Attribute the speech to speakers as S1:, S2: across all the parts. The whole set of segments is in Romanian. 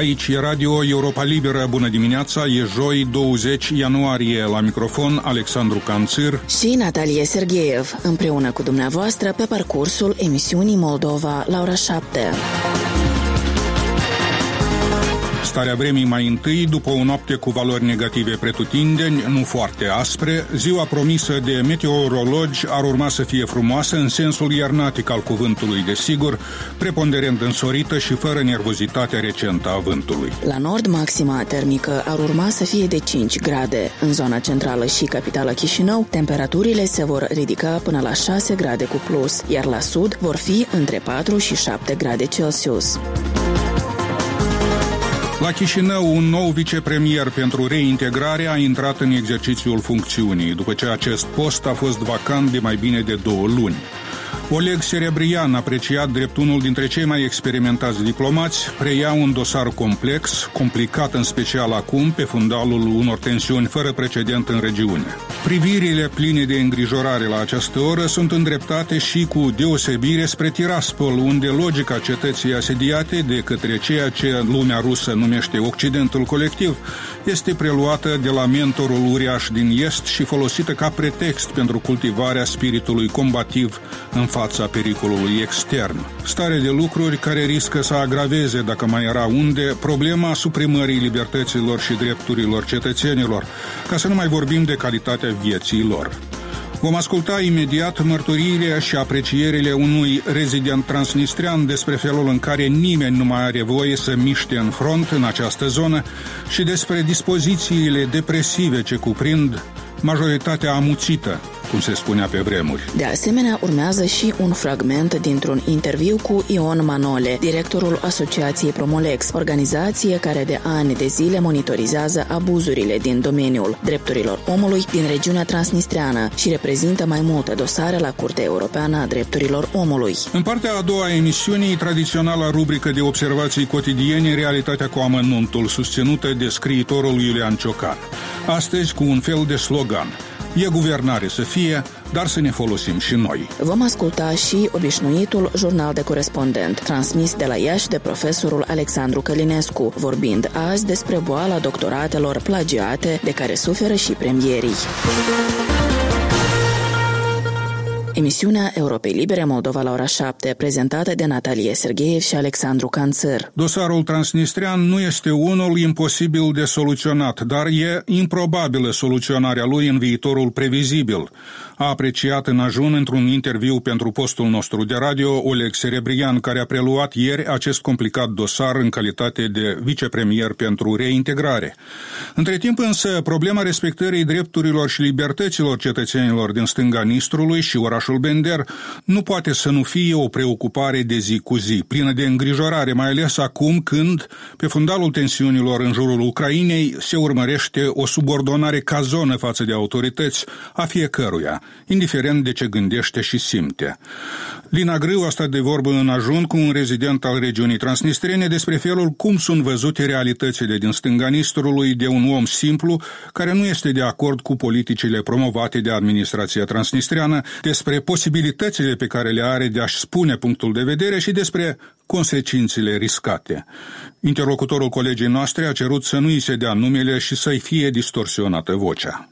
S1: Aici e Radio Europa Liberă. Bună dimineața, e joi 20 ianuarie. La microfon Alexandru Canțir
S2: și Natalia Sergeev, împreună cu dumneavoastră pe parcursul emisiunii Moldova la ora 7.
S1: Starea vremii mai întâi, după o noapte cu valori negative pretutindeni, nu foarte aspre, ziua promisă de meteorologi ar urma să fie frumoasă în sensul iarnatic al cuvântului, desigur, preponderent însorită și fără nervozitatea recentă a vântului.
S2: La nord, maxima termică ar urma să fie de 5 grade. În zona centrală și capitală Chișinău, temperaturile se vor ridica până la 6 grade cu plus, iar la sud vor fi între 4 și 7 grade Celsius.
S1: La Chișinău, un nou vicepremier pentru reintegrare a intrat în exercițiul funcțiunii, după ce acest post a fost vacant de mai bine de 2 luni. Oleg Serebrian, apreciat drept unul dintre cei mai experimentați diplomați, preia un dosar complex, complicat în special acum, pe fundalul unor tensiuni fără precedent în regiune. Privirile pline de îngrijorare la această oră sunt îndreptate și cu deosebire spre Tiraspol, unde logica cetății asediate de către ceea ce lumea rusă numește Occidentul colectiv este preluată de la mentorul uriaș din Est și folosită ca pretext pentru cultivarea spiritului combativ în fața pericolului extern. Stare de lucruri care riscă să agraveze, dacă mai era unde, problema suprimării libertăților și drepturilor cetățenilor, ca să nu mai vorbim de calitatea vieții lor. Vom asculta imediat mărturiile și aprecierile unui rezident transnistrean despre felul în care nimeni nu mai are voie să miște în front în această zonă și despre dispozițiile depresive ce cuprind majoritatea amuțită, cum se spunea pe vremuri.
S2: De asemenea, urmează și un fragment dintr-un interviu cu Ion Manole, directorul Asociației Promolex, organizație care de ani de zile monitorizează abuzurile din domeniul drepturilor omului din regiunea transnistreană și reprezintă mai multe dosare la Curtea Europeană a Drepturilor Omului.
S1: În partea a doua a emisiunii, tradiționala rubrică de observații cotidiene, Realitatea cu amănuntul, susținută de scriitorul Iulian Ciocan. Astăzi cu un fel de slogan: e guvernare să fie, dar să ne folosim și noi.
S2: Vom asculta și obișnuitul jurnal de corespondent, transmis de la Iași de profesorul Alexandru Călinescu, vorbind azi despre boala doctoratelor plagiate de care suferă și premierii. Emisiunea Europei Libere Moldova la ora 7, prezentată de Natalia Sergeev și Alexandru Canțir.
S1: Dosarul transnistrean nu este unul imposibil de soluționat, dar e improbabilă soluționarea lui în viitorul previzibil, a apreciat în ajun într-un interviu pentru postul nostru de radio Oleg Serebrian, care a preluat ieri acest complicat dosar în calitate de vicepremier pentru reintegrare. Între timp însă, problema respectării drepturilor și libertăților cetățenilor din stânga Nistrului și orașul Bender nu poate să nu fie o preocupare de zi cu zi, plină de îngrijorare, mai ales acum când, pe fundalul tensiunilor în jurul Ucrainei, se urmărește o subordonare cazonă față de autorități a fiecăruia, indiferent de ce gândește și simte. Lina Grâu a stat de vorbă în ajun cu un rezident al regiunii transnistrene despre felul cum sunt văzute realitățile din stânga Nistrului de un om simplu care nu este de acord cu politicile promovate de administrația transnistreană, despre posibilitățile pe care le are de a-și spune punctul de vedere și despre consecințele riscate. Interlocutorul colegii noastre a cerut să nu îi se dea numele și să-i fie distorsionată vocea.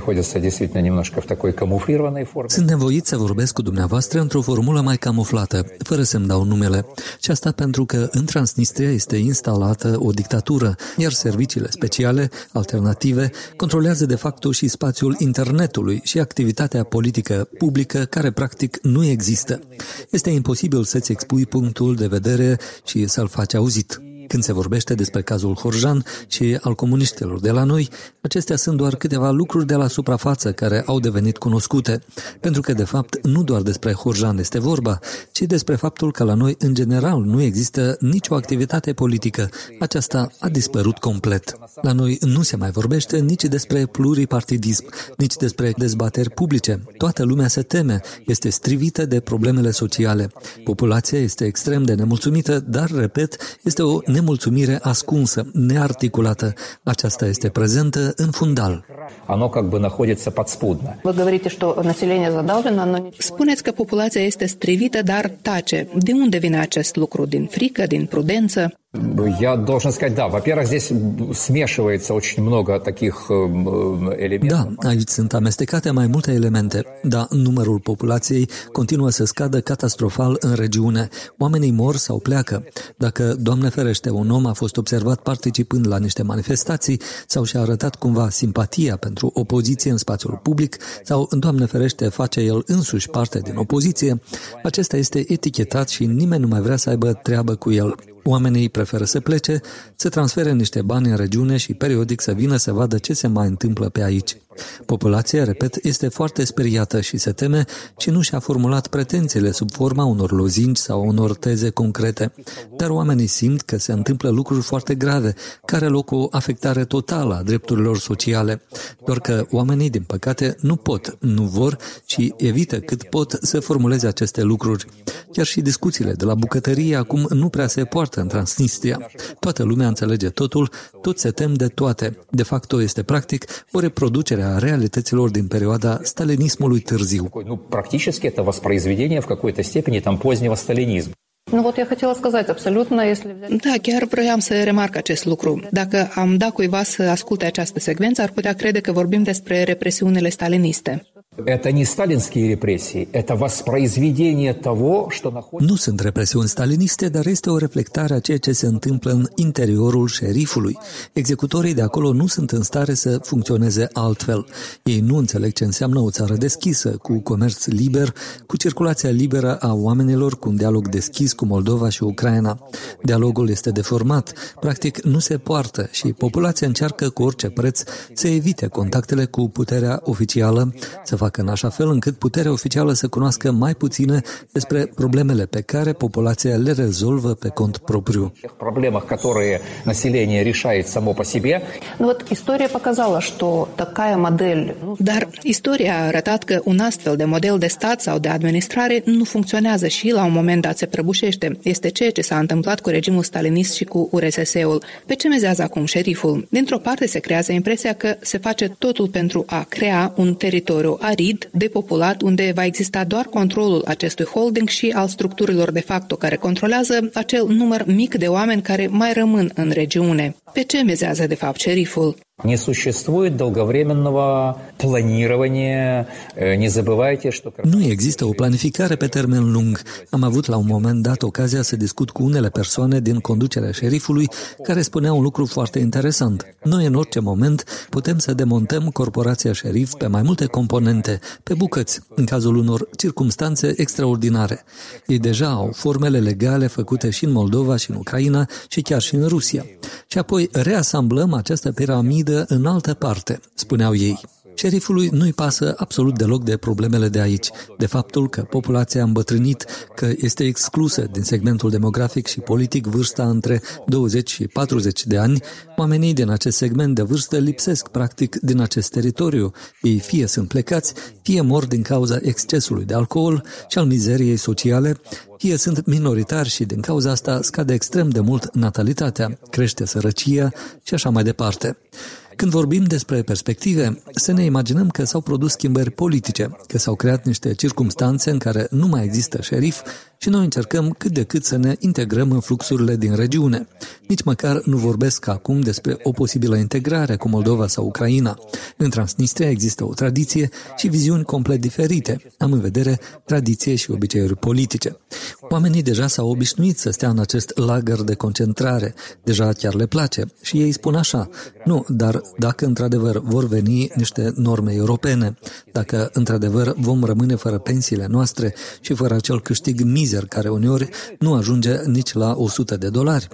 S3: Sunt nevoit să vorbesc cu dumneavoastră într-o formulă mai camuflată, fără să-mi dau numele. Și asta pentru că în Transnistria este instalată o dictatură, iar serviciile speciale, alternative, controlează de facto și spațiul internetului și activitatea politică publică care practic nu există. Este imposibil să-ți expui punctul de vedere și să-l faci auzit. Când se vorbește despre cazul Horjan și al comuniștilor de la noi, acestea sunt doar câteva lucruri de la suprafață care au devenit cunoscute, pentru că, de fapt, nu doar despre Horjan este vorba, ci despre faptul că la noi, în general, nu există nicio activitate politică. Aceasta a dispărut complet. La noi nu se mai vorbește nici despre pluripartidism, nici despre dezbateri publice. Toată lumea se teme, este strivită de problemele sociale. Populația este extrem de nemulțumită, dar, repet, este o nemulțumire ascunsă, nearticulată. Aceasta este prezentă în fundal.
S4: Spuneți că populația este strivită, dar tace. De unde vine acest lucru? Din frică, din prudență? Я должен сказать, да. Во-первых, здесь смешивается очень много таких элементов.
S3: Da, aici sunt amestecate mai multe elemente, dar numărul populației continuă să scadă catastrofal în regiune. Oamenii mor sau pleacă. Dacă, Doamne ferește, un om a fost observat participând la niște manifestații sau și-a arătat cumva simpatia pentru opoziție în spațiul public sau, Doamne ferește, face el însuși parte din opoziție, acesta este etichetat și nimeni nu mai vrea să aibă treabă cu el. Oamenii preferă să plece, să transfere niște bani în regiune și periodic să vină să vadă ce se mai întâmplă pe aici. Populația, repet, este foarte speriată și se teme și nu și-a formulat pretențiile sub forma unor lozinci sau unor teze concrete. Dar oamenii simt că se întâmplă lucruri foarte grave, care are loc o afectare totală a drepturilor sociale. Doar că oamenii, din păcate, nu pot, nu vor și evită cât pot să formuleze aceste lucruri. Chiar și discuțiile de la bucătărie acum nu prea se poartă în Transnistria. Toată lumea înțelege totul, toți se tem de toate. De fapt, este practic o reproducere a realităților din perioada stalinismului târziu.
S4: Practic, это воспроизведение в какой-то степени там позднего сталинизма.
S5: Ну вот я хотела сказать, абсолютно, если...
S6: Da, chiar vroiam să remarc acest lucru. Dacă am dat cuiva să asculte această secvență, ar putea crede că vorbim despre represiunile staliniste.
S4: Это не сталинские репрессии, это воспроизведение того, что находится...
S3: Nu sunt represiuni staliniste, dar este o reflectare a ceea ce se întâmplă în interiorul șerifului. Executorii de acolo nu sunt în stare să funcționeze altfel. Ei nu înțeleg ce înseamnă o țară deschisă, cu comerț liber, cu circulația liberă a oamenilor, cu un dialog deschis cu Moldova și Ucraina. Dialogul este deformat, practic nu se poartă și populația încearcă cu orice preț să evite contactele cu puterea oficială, să facă în așa fel încât puterea oficială să cunoască mai puține despre problemele pe care populația le rezolvă pe cont propriu.
S4: Проблемах, которые население решает само по себе.
S5: Ну вот история показала, что такая модель...
S6: Dar istoria a arătat că un astfel de model de stat sau de administrare nu funcționează și la un moment dat se prăbușește. Este ceea ce s-a întâmplat cu regimul stalinist și cu URSS-ul. Pe ce mizează acum șeriful? Dintr-o parte se creează impresia că se face totul pentru a crea un teritoriu arid, depopulat, unde va exista doar controlul acestui holding și al structurilor de facto care controlează acel număr mic de oameni care mai rămân în regiune. Pe ce mizează de fapt șeriful?
S4: Не существует долговременного планирования. Не забывайте, что...
S3: Nu există o planificare pe termen lung. Am avut la un moment dat ocazia să discut cu unele persoane din conducerea șerifului care spuneau un lucru foarte interesant. Noi în orice moment putem să demontăm corporația șerif pe mai multe componente, pe bucăți, în cazul unor circumstanțe extraordinare. Ei deja au formele legale făcute și în Moldova și în Ucraina și chiar și în Rusia. Și apoi reasamblăm această piramidă în altă parte, spuneau ei. Șerifului nu-i pasă absolut deloc de problemele de aici, de faptul că populația a îmbătrânit, că este exclusă din segmentul demografic și politic vârsta între 20 și 40 de ani. Oamenii din acest segment de vârstă lipsesc practic din acest teritoriu. Ei fie sunt plecați, fie mor din cauza excesului de alcool și al mizeriei sociale, fie sunt minoritari și din cauza asta scade extrem de mult natalitatea, crește sărăcia și așa mai departe. Când vorbim despre perspective, să ne imaginăm că s-au produs schimbări politice, că s-au creat niște circumstanțe în care nu mai există șerif și noi încercăm cât de cât să ne integrăm în fluxurile din regiune. Nici măcar nu vorbesc acum despre o posibilă integrare cu Moldova sau Ucraina. În Transnistria există o tradiție și viziuni complet diferite. Am în vedere tradiție și obiceiuri politice. Oamenii deja s-au obișnuit să stea în acest lagăr de concentrare. Deja chiar le place și ei spun așa: nu, dar dacă într-adevăr vor veni niște norme europene, dacă într-adevăr vom rămâne fără pensiile noastre și fără acel câștig mizer care uneori nu ajunge nici la $100.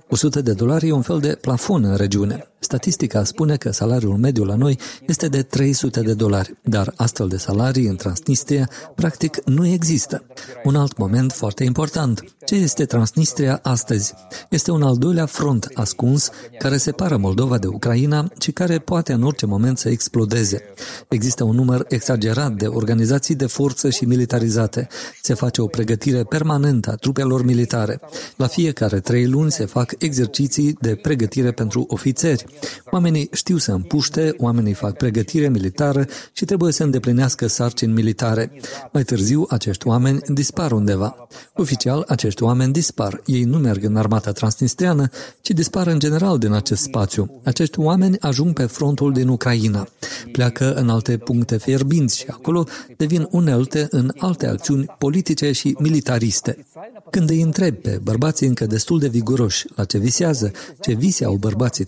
S3: $100 e un fel de plafon în regiune. Statistica spune că salariul mediu la noi este de $300, dar astfel de salarii în Transnistria practic nu există. Un alt moment foarte important. Ce este Transnistria astăzi? Este un al doilea front ascuns care separă Moldova de Ucraina și care poate în orice moment să explodeze. Există un număr exagerat de organizații de forță și militarizate. Se face o pregătire permanentă a trupelor militare. La fiecare 3 luni se fac exerciții de pregătire pentru ofițeri. Oamenii știu să împuște, oamenii fac pregătire militară și trebuie să îndeplinească sarcini militare. Mai târziu, acești oameni dispar undeva. Oficial, acești acești oameni dispar. Ei nu merg în armata transnistreană, ci dispar în general din acest spațiu. Acești oameni ajung pe frontul din Ucraina, pleacă în alte puncte fierbinți și acolo devin unelte în alte acțiuni politice și militariste. Când îi întreb pe bărbații încă destul de viguroși la ce visează, ce vise au bărbații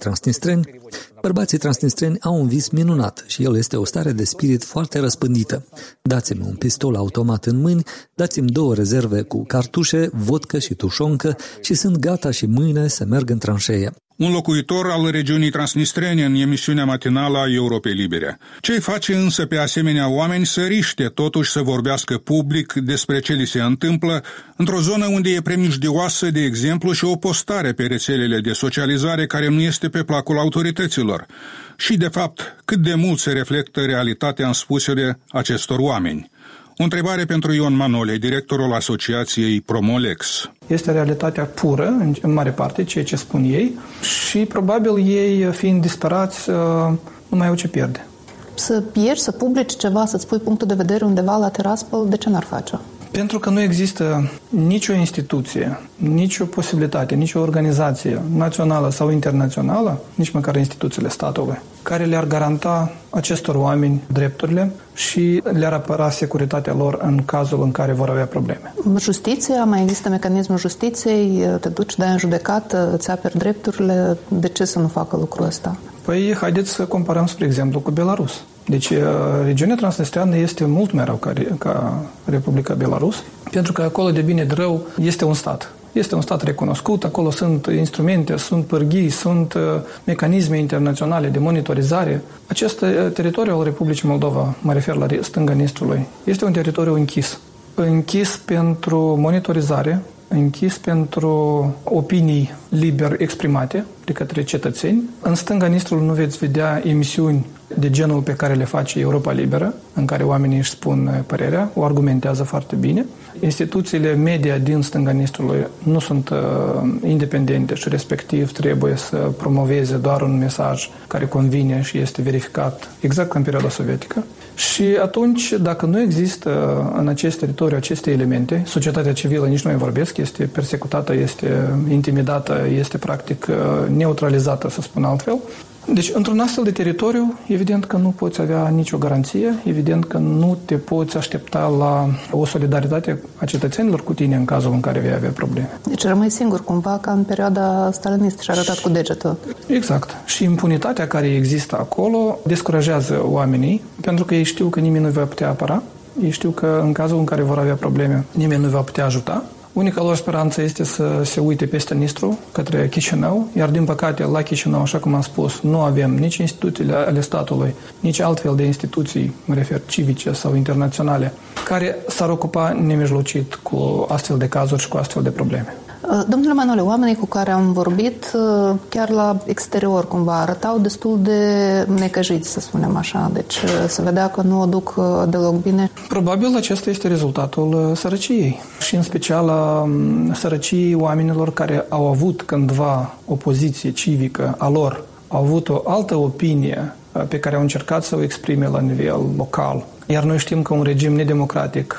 S3: transnistreni au un vis minunat și el este o stare de spirit foarte răspândită. Dați-mi un pistol automat în mâini, dați-mi 2 rezerve cu cartușe, vodcă și tușoncă și sunt gata și mâine să merg în tranșee.
S1: Un locuitor al regiunii transnistrene în emisiunea matinală a Europei Libere. Ce-i face însă pe asemenea oameni să riște totuși să vorbească public despre ce li se întâmplă într-o zonă unde e primijdioasă, de exemplu, și o postare pe rețelele de socializare care nu este pe placul autorităților? Și, de fapt, cât de mult se reflectă realitatea în spusele acestor oameni? O întrebare pentru Ion Manole, directorul Asociației Promolex.
S7: Este realitatea pură, în mare parte, ceea ce spun ei și probabil ei, fiind disperați, nu mai au ce pierde.
S5: Să ieși, să publici ceva, să-ți pui punctul de vedere undeva la teraspă, de ce n-ar face?
S7: Pentru că nu există nicio instituție, nicio posibilitate, nicio organizație națională sau internațională, nici măcar instituțiile statului, care le-ar garanta acestor oameni drepturile și le-ar apăra securitatea lor în cazul în care vor avea probleme.
S5: Justiția, mai există mecanismul justiției, te duci, dai în judecată, îți aperi drepturile, de ce să nu facă lucrul ăsta?
S7: Păi, haideți să comparăm, spre exemplu, cu Belarus. Deci, regiunea transnistreană este mult mai rău ca Republica Belarus, pentru că acolo, de bine de rău, este un stat. Este un stat recunoscut, acolo sunt instrumente, sunt pârghii, sunt mecanisme internaționale de monitorizare. Acest teritoriu al Republicii Moldova, mă refer la stânga Nistrului, este un teritoriu închis. Închis pentru monitorizare, închis pentru opinii liber exprimate de către cetățeni. În stânga Nistrului nu veți vedea emisiuni de genul pe care le face Europa Liberă, în care oamenii își spun părerea, o argumentează foarte bine. Instituțiile media din stânga Nistrului nu sunt independente și respectiv trebuie să promoveze doar un mesaj care convine și este verificat, exact ca în perioada sovietică. Și atunci, dacă nu există în acest teritoriu aceste elemente, societatea civilă, nici nu mai vorbesc, este persecutată, este intimidată, este practic neutralizată, să spun altfel. Deci, într-un astfel de teritoriu, evident că nu poți avea nicio garanție, evident că nu te poți aștepta la o solidaritate a cetățenilor cu tine în cazul în care vei avea probleme.
S5: Deci rămâi singur, cumva, ca în perioada stalinistă și arătat cu degetul.
S7: Exact. Și impunitatea care există acolo descurajează oamenii, pentru că ei știu că nimeni nu va putea apăra, ei știu că în cazul în care vor avea probleme, nimeni nu va putea ajuta. Unica lor speranță este să se uite peste Nistru, către Chișinău, iar din păcate la Chișinău, așa cum am spus, nu avem nici instituțiile ale statului, nici altfel de instituții, mă refer civice sau internaționale, care s-ar ocupa nemijlocit cu astfel de cazuri și cu astfel de probleme.
S5: Domnule Manole, oamenii cu care am vorbit, chiar la exterior, cumva, arătau destul de necăjiți, să spunem așa. Deci se vedea că nu o duc deloc bine.
S7: Probabil acesta este rezultatul sărăciei și în special a sărăciei oamenilor care au avut cândva o poziție civică a lor, au avut o altă opinie pe care au încercat să o exprime la nivel local. Iar noi știm că un regim nedemocratic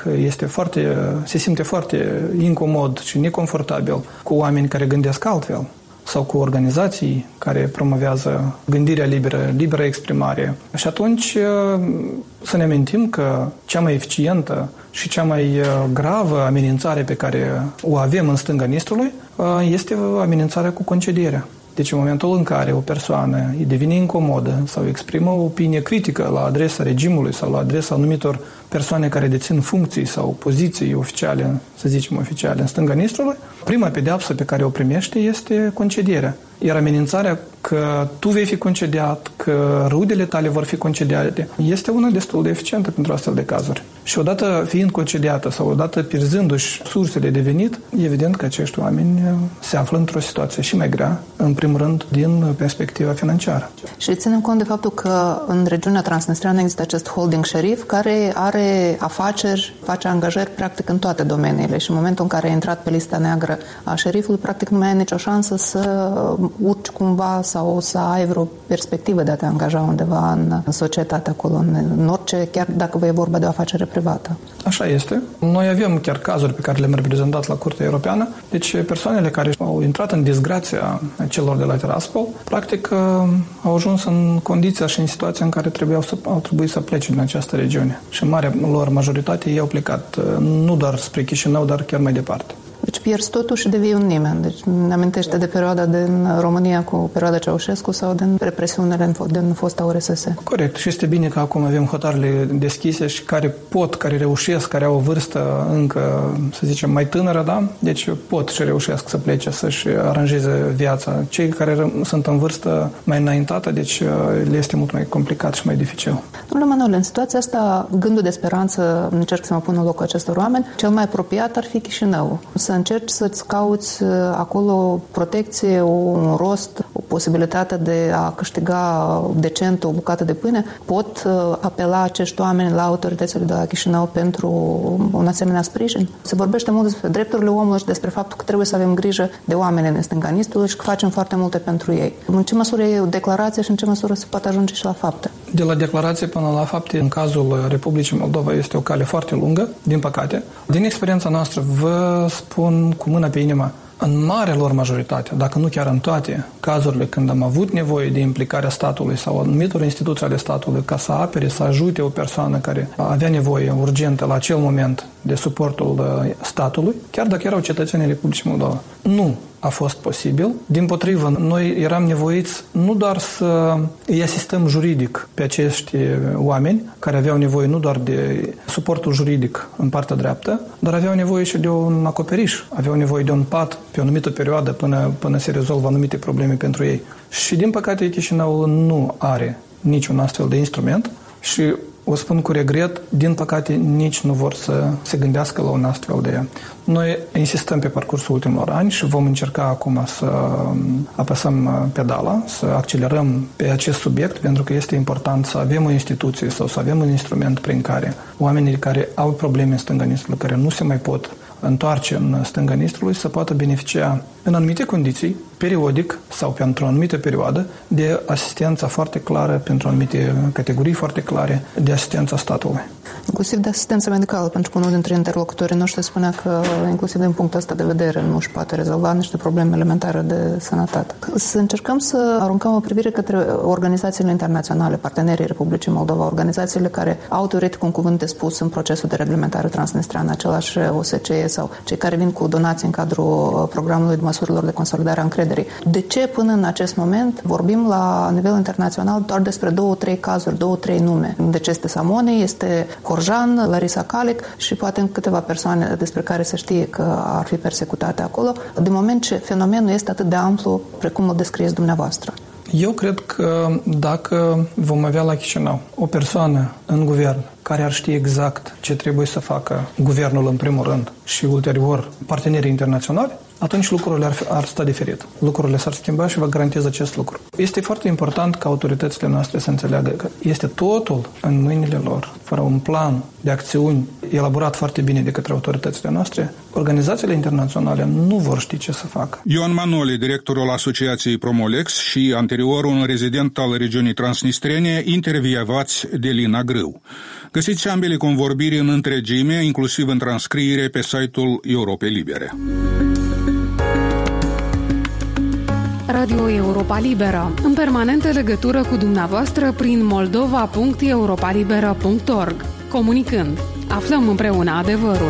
S7: se simte foarte incomod și neconfortabil cu oameni care gândesc altfel sau cu organizații care promovează gândirea liberă, liberă exprimare. Și atunci să ne amintim că cea mai eficientă și cea mai gravă amenințare pe care o avem în stânga Nistrului este amenințarea cu concedierea. Deci în momentul în care o persoană îi devine incomodă sau exprimă o opinie critică la adresa regimului sau la adresa anumitor persoane care dețin funcții sau poziții oficiale, să zicem oficiale, în stânga Nistrului, prima pedeapsă pe care o primește este concedierea. Iar amenințarea că tu vei fi concediat, că rudele tale vor fi concediate, este una destul de eficientă pentru astfel de cazuri. Și odată fiind concediată sau odată pierzându-și sursele de venit, evident că acești oameni se află într-o situație și mai grea, în primul rând, din perspectiva financiară.
S5: Și ținem cont de faptul că în regiunea transnistreană există acest holding șerif care are afaceri, face angajări practic în toate domeniile și în momentul în care a intrat pe lista neagră a șerifului, practic nu mai ai nicio șansă să urci cumva sau să ai vreo perspectivă de a te angaja undeva în societate acolo, în orice, chiar dacă e vorba de o afacere privată.
S7: Așa este. Noi avem chiar cazuri pe care le-am reprezentat la Curtea Europeană. Deci persoanele care au intrat în disgrația celor de la Tiraspol, practic au ajuns în condiția și în situația în care au trebuit să plece din această regiune. Și în marea lor majoritate ei au plecat nu doar spre Chișinău, dar chiar mai departe.
S5: Deci pierzi totul și devii un nimeni. Deci ne amintește de perioada din România cu perioada Ceaușescu sau din represiunile din fosta URSS.
S7: Corect. Și este bine că acum avem hotarele deschise și care reușesc, care au o vârstă încă, să zicem, mai tânără, da? Deci pot și reușesc să plece, să-și aranjeze viața. Cei care sunt în vârstă mai înaintată, deci le este mult mai complicat și mai dificil.
S5: Domnule Manole, în situația asta, gândul de speranță, încerc să mă pun în locul acestor oameni, cel mai apropiat ar fi Chișinău. Să încerci să-ți cauți acolo protecție, un rost, o posibilitate de a câștiga decent o bucată de pâine. Pot apela acești oameni la autoritățile de la Chișinău pentru un asemenea sprijin? Se vorbește mult despre drepturile omului și despre faptul că trebuie să avem grijă de oamenii din stânga Nistului și că facem foarte multe pentru ei. În ce măsură e o declarație și în ce măsură se poate ajunge și la fapte?
S7: De la declarație până la fapte, în cazul Republicii Moldova, este o cale foarte lungă, din păcate. Din experiența noastră, vă spun cu mâna pe inimă, în marea lor majoritate, dacă nu chiar în toate cazurile când am avut nevoie de implicarea statului sau anumitor instituții ale statului ca să apere, să ajute o persoană care avea nevoie urgentă la acel moment de suportul statului, chiar dacă erau cetățenii Republicii Moldova. Nu a fost posibil. Dimpotrivă, noi eram nevoiți nu doar să îi asistăm juridic pe acești oameni care aveau nevoie nu doar de suportul juridic în partea dreaptă, dar aveau nevoie și de un acoperiș, aveau nevoie de un pat pe o anumită perioadă până se rezolvă anumite probleme pentru ei. Și din păcate Chișinăul nu are niciun astfel de instrument și o spun cu regret, din păcate nici nu vor să se gândească la un astfel de... Noi insistăm pe parcursul ultimilor ani și vom încerca acum să apăsăm pedala, să accelerăm pe acest subiect, pentru că este important să avem o instituție sau să avem un instrument prin care oamenii care au probleme în stânga Nistrului, care nu se mai pot întoarce în stânga Nistrului, să poată beneficia în anumite condiții, periodic sau pentru o anumită perioadă, de asistența foarte clară, pentru anumite categorii foarte clare, de asistența statului.
S5: Inclusiv de asistență medicală, pentru că unul dintre interlocutorii noștri spunea că, inclusiv din punctul ăsta de vedere, nu își poate rezolva niște probleme elementare de sănătate. Să încercăm să aruncăm o privire către organizațiile internaționale, partenerii Republicii Moldova, organizațiile care au teoretic un cuvânt de spus în procesul de reglementare transnistreană, același OSCE sau cei care vin cu donații în cadrul programului de măsurilor de consolidare a încrederii. De ce până în acest moment vorbim la nivel internațional doar despre 2-3 cazuri, 2-3 nume? Deci este Samoni, este Corjan, Larisa Calic și poate în câteva persoane despre care se știe că ar fi persecutate acolo, din moment ce fenomenul este atât de amplu precum îl descrieți dumneavoastră.
S7: Eu cred că dacă vom avea la Chișinău o persoană în guvern care ar ști exact ce trebuie să facă guvernul în primul rând și ulterior partenerii internaționali, atunci lucrurile ar sta diferit. Lucrurile s-ar schimba și vă garantez acest lucru. Este foarte important ca autoritățile noastre să înțeleagă că este totul în mâinile lor. Fără un plan de acțiuni elaborat foarte bine de către autoritățile noastre, organizațiile internaționale nu vor ști ce să facă.
S1: Ioan Manole, directorul Asociației Promolex și anterior un rezident al regiunii transnistrene, intervievați de Lina Grâu. Găsiți ambele convorbiri în întregime, inclusiv în transcriere pe site-ul Europei Libere.
S8: Radio Europa Liberă, în permanentă legătură cu dumneavoastră prin moldova.europalibera.org. Comunicând, aflăm împreună adevărul.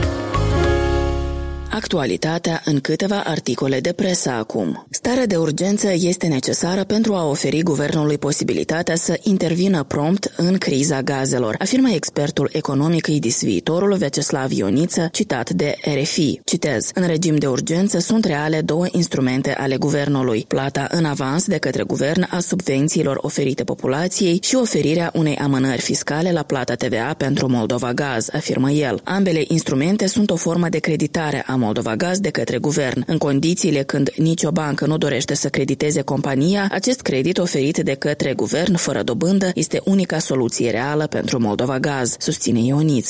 S2: Actualitatea în câteva articole de presă acum. Starea de urgență este necesară pentru a oferi guvernului posibilitatea să intervină prompt în criza gazelor, afirmă expertul economic IDIS Viitorul Vyacheslav Ioniță, citat de RFI. Citez: în regim de urgență sunt reale două instrumente ale guvernului: plata în avans de către guvern a subvențiilor oferite populației și oferirea unei amânări fiscale la plata TVA pentru Moldova Gaz, afirmă el. Ambele instrumente sunt o formă de creditare a Moldova Gaz de către guvern. În condițiile când nicio bancă nu dorește să crediteze compania, acest credit oferit de către guvern fără dobândă este unica soluție reală pentru Moldova Gaz, susține Ioniță.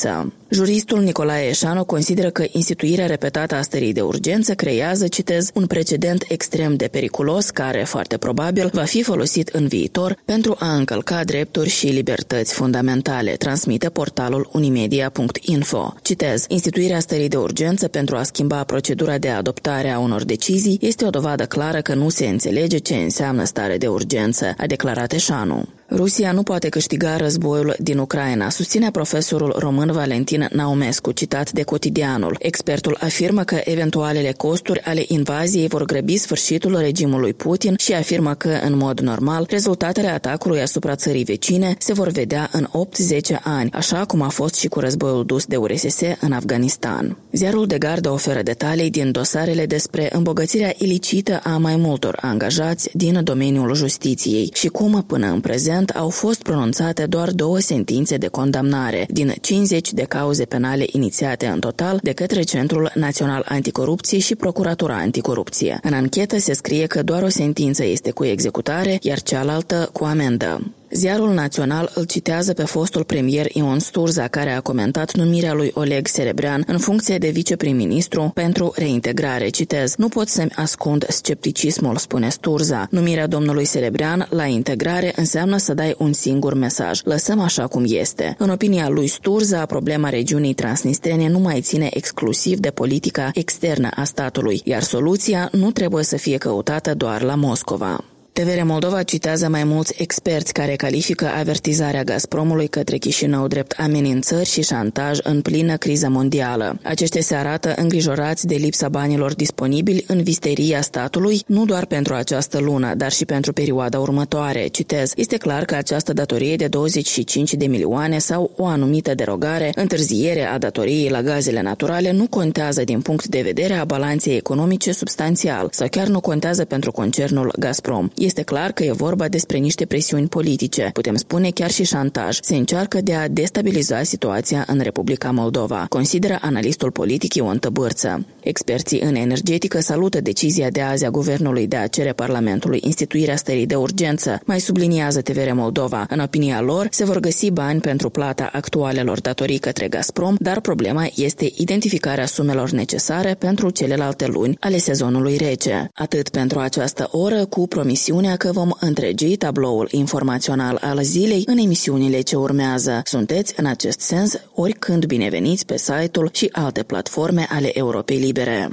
S2: Juristul Nicolae Eșanu consideră că instituirea repetată a stării de urgență creează, citez, un precedent extrem de periculos care, foarte probabil, va fi folosit în viitor pentru a încălca drepturi și libertăți fundamentale, transmite portalul unimedia.info. Citez, instituirea stării de urgență pentru a schimba procedura de adoptare a unor decizii este o dovadă clară că nu se înțelege ce înseamnă stare de urgență, a declarat Eșanu. Rusia nu poate câștiga războiul din Ucraina, susține profesorul român Valentin Naumescu, citat de Cotidianul. Expertul afirmă că eventualele costuri ale invaziei vor grăbi sfârșitul regimului Putin și afirmă că, în mod normal, rezultatele atacului asupra țării vecine se vor vedea în 8-10 ani, așa cum a fost și cu războiul dus de URSS în Afganistan. Ziarul de Gardă oferă detalii din dosarele despre îmbogățirea ilicită a mai multor angajați din domeniul justiției și cum, până în prezent, au fost pronunțate doar 2 sentințe de condamnare din 50 de cauze penale inițiate în total de către Centrul Național Anticorupție și Procuratura Anticorupție. În anchetă se scrie că doar o sentință este cu executare, iar cealaltă cu amendă. Ziarul Național îl citează pe fostul premier Ion Sturza, care a comentat numirea lui Oleg Serebrean în funcție de viceprim-ministru pentru reintegrare. Citez, nu pot să-mi ascund scepticismul, spune Sturza. Numirea domnului Serebrean la integrare înseamnă să dai un singur mesaj. Lăsăm așa cum este. În opinia lui Sturza, problema regiunii transnistrene nu mai ține exclusiv de politica externă a statului, iar soluția nu trebuie să fie căutată doar la Moscova. TVR Moldova citează mai mulți experți care califică avertizarea Gazpromului către Chișinău drept amenințări și șantaj în plină criză mondială. Aceștia se arată îngrijorați de lipsa banilor disponibili în visteria statului, nu doar pentru această lună, dar și pentru perioada următoare. Citez, este clar că această datorie de 25 de milioane sau o anumită derogare, întârziere a datoriei la gazele naturale nu contează din punct de vedere a balanței economice substanțial sau chiar nu contează pentru concernul Gazprom. Este clar că e vorba despre niște presiuni politice, putem spune chiar și șantaj. Se încearcă de a destabiliza situația în Republica Moldova, consideră analistul politic Ion Tăbârță. Experții în energetică salută decizia de azi a guvernului de a cere Parlamentului instituirea stării de urgență. Mai subliniază TVR Moldova. În opinia lor, se vor găsi bani pentru plata actualelor datorii către Gazprom, dar problema este identificarea sumelor necesare pentru celelalte luni ale sezonului rece. Atât pentru această oră, cu promisiunea că vom întregi tabloul informațional al zilei în emisiunile ce urmează. Sunteți, în acest sens, oricând bineveniți pe site-ul și alte platforme ale Europei Libere.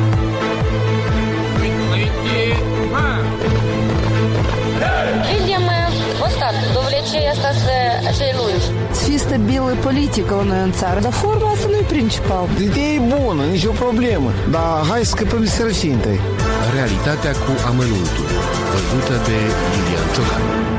S9: Să fie stabilă politică la noi în țară, dar forma asta nu e principal.
S10: Ideea e bună, nicio problemă, dar hai să scăpăm de sărăcie întâi.
S11: Realitatea cu amănuntul, văzută de Lilian Ciocan.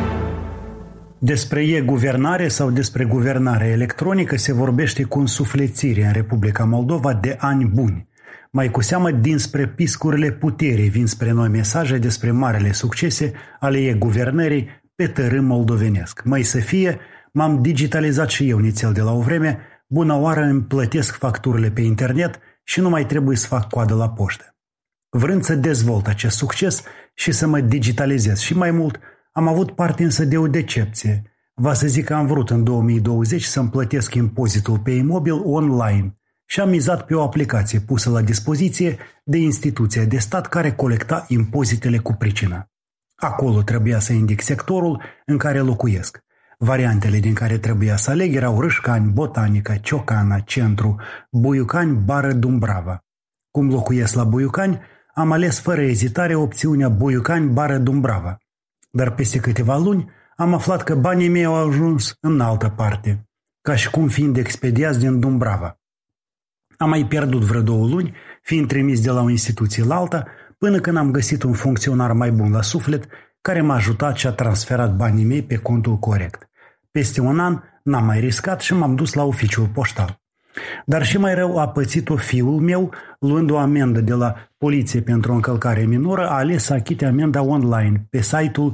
S12: Despre e-guvernare sau despre guvernare electronică se vorbește cu însuflețire în Republica Moldova de ani buni. Mai cu seamă dinspre piscurile puterii vin spre noi mesaje despre marele succese ale e-guvernării pe tărâm moldovenesc. Mai să fie, m-am digitalizat și eu nițel de la o vreme, bună oară îmi plătesc facturile pe internet și nu mai trebuie să fac coadă la poștă. Vrând să dezvolt acest succes și să mă digitalizez și mai mult, am avut parte însă de o decepție. Va să zic că am vrut în 2020 să-mi plătesc impozitul pe imobil online și am mizat pe o aplicație pusă la dispoziție de instituția de stat care colecta impozitele cu pricina. Acolo trebuia să indic sectorul în care locuiesc. Variantele din care trebuia să aleg erau Râșcani, Botanica, Ciocana, Centru, Buiucani, Bară, Dumbrava. Cum locuiesc la Buiucani, am ales fără ezitare opțiunea Buiucani, Bară, Dumbrava. Dar peste câteva luni am aflat că banii mei au ajuns în altă parte, ca și cum fiind expediați din Dumbrava. Am mai pierdut vreo 2 luni, fiind trimis de la o instituție la alta, până când am găsit un funcționar mai bun la suflet, care m-a ajutat și a transferat banii mei pe contul corect. Peste un an n-am mai riscat și m-am dus la oficiul poștal. Dar și mai rău a pățit-o fiul meu, luând o amendă de la poliție pentru o încălcare minoră, a ales să achite amenda online pe site-ul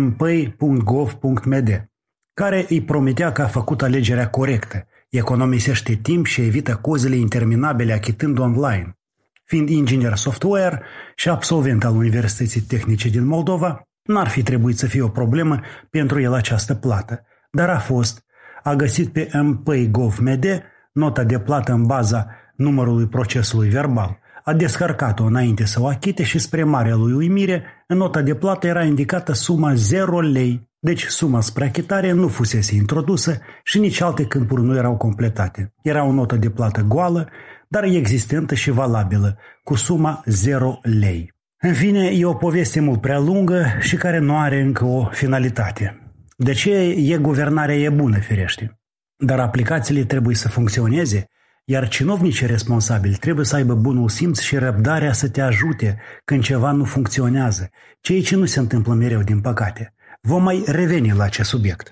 S12: mpay.gov.md, care îi promitea că a făcut alegerea corectă, economisește timp și evită cozile interminabile achitând online. Fiind inginer software și absolvent al Universității Tehnice din Moldova, n-ar fi trebuit să fie o problemă pentru el această plată, dar a fost. A găsit pe mpay.gov.md nota de plată în baza numărului procesului verbal. A descărcat-o înainte să o achite și, spre marea lui uimire, în nota de plată era indicată suma 0 lei. Deci suma spre achitare nu fusese introdusă și nici alte câmpuri nu erau completate. Era o notă de plată goală, dar existentă și valabilă, cu suma 0 lei. În fine, e o poveste mult prea lungă și care nu are încă o finalitate. De ce guvernarea e bună, firește? Dar aplicațiile trebuie să funcționeze, iar cinovnicii responsabili trebuie să aibă bunul simț și răbdarea să te ajute când ceva nu funcționează, ceea ce nu se întâmplă mereu, din păcate. Vom mai reveni la acest subiect.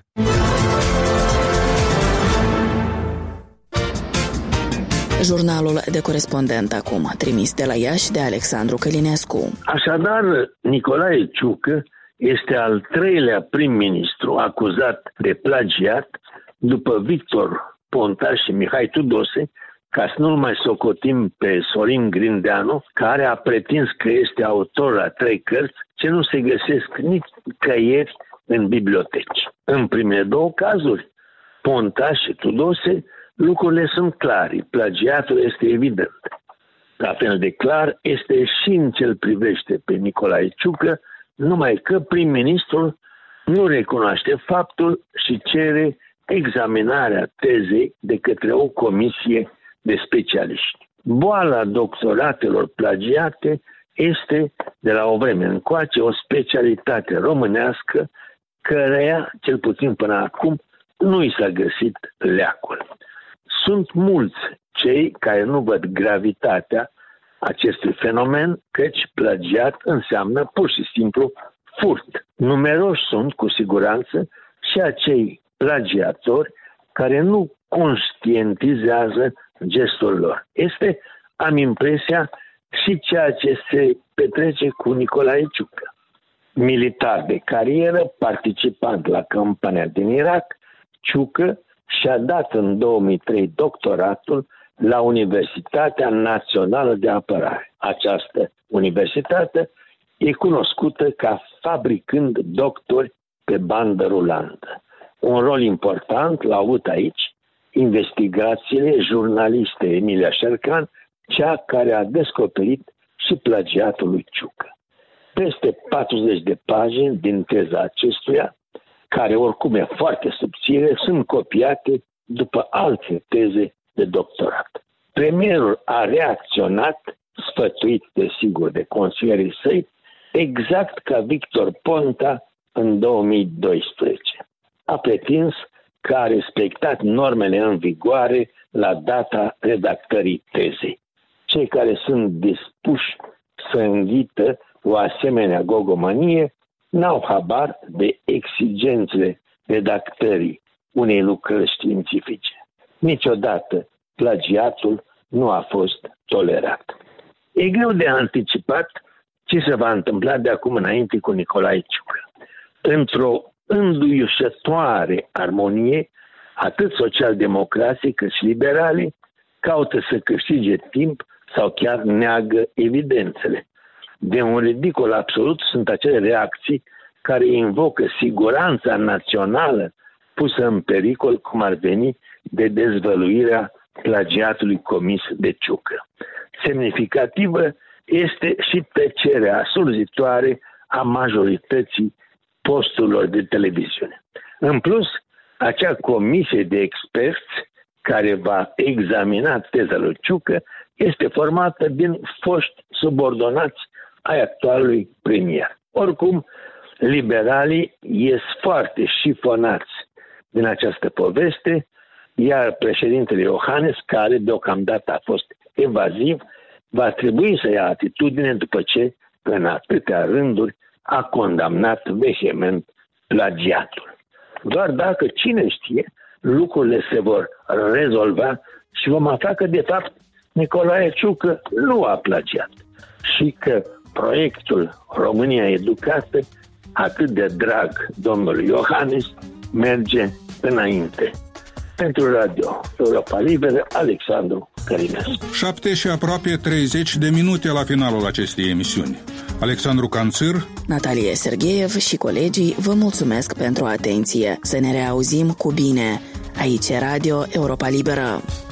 S2: Jurnalul de corespondent acum, trimis de la Iași de Alexandru Călinescu.
S13: Așadar, Nicolae Ciucă este al treilea prim-ministru acuzat de plagiat după Victor Ponta și Mihai Tudose, ca să nu-l mai socotim pe Sorin Grindeanu, care a pretins că este autor la 3 cărți ce nu se găsesc nicăieri în biblioteci. În primele 2 cazuri, Ponta și Tudose, lucrurile sunt clare, plagiatul este evident. La fel de clar este și în ce îl privește pe Nicolae Ciucă, numai că prim-ministrul nu recunoaște faptul și cere examinarea tezei de către o comisie de specialiști. Boala doctoratelor plagiate este, de la o vreme încoace, o specialitate românească căreia, cel puțin până acum, nu i s-a găsit leacul. Sunt mulți cei care nu văd gravitatea acestui fenomen, căci plagiat înseamnă pur și simplu furt. Numeroși sunt, cu siguranță, și acei plagiatori care nu conștientizează gestul lor. Este, am impresia, și ceea ce se petrece cu Nicolae Ciucă. Militar de carieră, participant la campania din Irak, Ciucă și-a dat în 2003 doctoratul la Universitatea Națională de Apărare. Această universitate e cunoscută ca fabricând doctori pe bandă rulantă. Un rol important l-a avut aici investigațiile jurnaliste Emilia Șercan, cea care a descoperit și plagiatul lui Ciucă. Peste 40 de pagini din teza acestuia, care oricum e foarte subțire, sunt copiate după alte teze de doctorat. Premierul a reacționat, sfătuit desigur de consilierii săi, exact ca Victor Ponta în 2012. A pretins că a respectat normele în vigoare la data redactării tezei. Cei care sunt dispuși să înghită o asemenea gogomanie n-au habar de exigențele redactării unei lucrări științifice. Niciodată plagiatul nu a fost tolerat. E greu de anticipat ce se va întâmpla de acum înainte cu Nicolae Ciucă. Într-o înduiușătoare armonie, atât social-democrații cât și liberalii caută să câștige timp sau chiar neagă evidențele. De un ridicol absolut sunt acele reacții care invocă siguranța națională pusă în pericol, cum ar veni, de dezvăluirea plagiatului comis de Ciucă. Semnificativă este și tăcerea surzitoare a majorității posturilor de televiziune. În plus, acea comisie de experți care va examina teza lui Ciucă este formată din foști subordonați ai actualului premier. Oricum, liberalii ies foarte șifonați din această poveste, iar președintele Iohannis, care deocamdată a fost evaziv, va trebui să ia atitudine după ce, în atâtea rânduri, a condamnat vehement plagiatul. Doar dacă, cine știe, lucrurile se vor rezolva și vom afla că, de fapt, Nicolae Ciucă nu a plagiat și că proiectul România Educată, atât de drag domnului Iohannis, merge înainte. Pentru Radio Europa Liberă, Alexandru Călinescu.
S1: 7 și aproape 30 de minute la finalul acestei emisiuni. Alexandru Canțir,
S2: Natalie Sergeev și colegii vă mulțumesc pentru atenție. Să ne reauzim cu bine. Aici e Radio Europa Liberă.